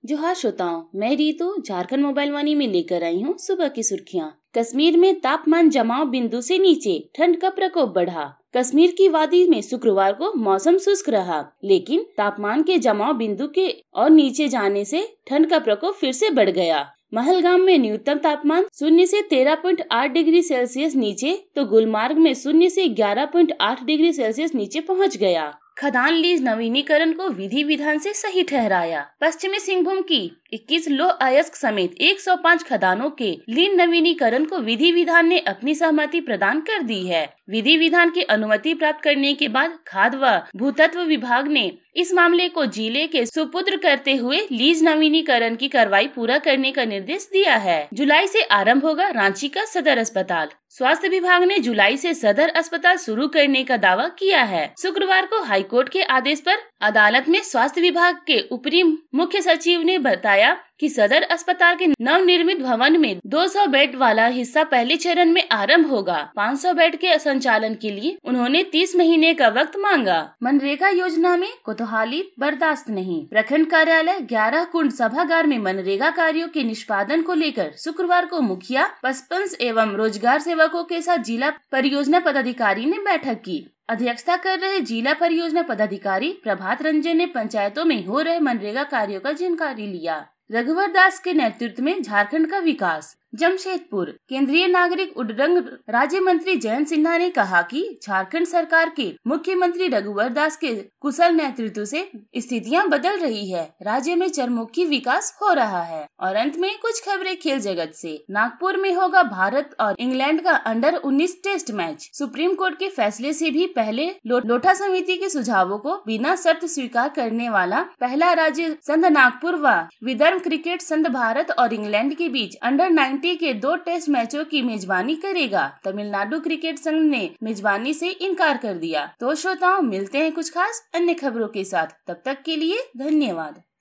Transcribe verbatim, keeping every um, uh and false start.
जोहार श्रोताओं, मैं रीतू झारखंड मोबाइल वाणी में लेकर आई हूँ सुबह की सुर्खियाँ। कश्मीर में तापमान जमाव बिंदु से नीचे, ठंड का प्रकोप बढ़ा। कश्मीर की वादी में शुक्रवार को मौसम शुष्क रहा, लेकिन तापमान के जमाव बिंदु के और नीचे जाने से ठंड का प्रकोप फिर से बढ़ गया। महलगाम में न्यूनतम तापमान शून्य से तेरह पॉइंट आठ डिग्री सेल्सियस नीचे तो गुलमार्ग में शून्य से ग्यारह पॉइंट आठ डिग्री सेल्सियस नीचे पहुंच गया। खदान लीज नवीनीकरण को विधि विधान से सही ठहराया। पश्चिमी सिंहभूम की इक्कीस लौह अयस्क समेत एक सौ पाँच खदानों के लीन नवीनीकरण को विधि विधान ने अपनी सहमति प्रदान कर दी है। विधि विधान की अनुमति प्राप्त करने के बाद खाद्य व भूतत्व विभाग ने इस मामले को जिले के सुपुत्र करते हुए लीज नवीनीकरण की कार्रवाई पूरा करने का निर्देश दिया है। जुलाई से आरंभ होगा रांची का सदर अस्पताल। स्वास्थ्य विभाग ने जुलाई से सदर अस्पताल शुरू करने का दावा किया है। शुक्रवार को हाईकोर्ट के आदेश पर अदालत में स्वास्थ्य विभाग के ऊपरी मुख्य सचिव ने बताया कि सदर अस्पताल के नवनिर्मित भवन में दो सौ बेड वाला हिस्सा पहले चरण में आरंभ होगा। पाँच सौ बेड के संचालन के लिए उन्होंने तीस महीने का वक्त मांगा। मनरेगा योजना में कोतवाली बर्दाश्त नहीं। प्रखंड कार्यालय ग्यारह कुंड सभागार में मनरेगा कार्यों के निष्पादन को लेकर शुक्रवार को मुखिया, पचपन एवं रोजगार सेवकों के साथ जिला परियोजना पदाधिकारी ने बैठक की। अध्यक्षता कर रहे जिला परियोजना पदाधिकारी प्रभात रंजन ने पंचायतों में हो रहे मनरेगा कार्यों का जानकारी लिया। रघुवर दास के नेतृत्व में झारखंड का विकास। जमशेदपुर केंद्रीय नागरिक उड्डयन राज्य मंत्री जयंत सिन्हा ने कहा कि झारखंड सरकार के मुख्यमंत्री रघुवर दास के कुशल नेतृत्व से स्थितियां बदल रही है। राज्य में चरमुखी विकास हो रहा है। और अंत में कुछ खबरें खेल जगत से। नागपुर में होगा भारत और इंग्लैंड का अंडर उन्नीस टेस्ट मैच। सुप्रीम कोर्ट के फैसले से भी पहले लो, लोढ़ा समिति के सुझावों को बिना शर्त स्वीकार करने वाला पहला राज्य संघ नागपुर व विदर्भ क्रिकेट संघ भारत और इंग्लैंड के बीच अंडर नाइनटीन के दो टेस्ट मैचों की मेजबानी करेगा। तमिलनाडु क्रिकेट संघ ने मेजबानी से इनकार कर दिया। तो श्रोताओं, मिलते हैं कुछ खास अन्य खबरों के साथ। तब तक के लिए धन्यवाद।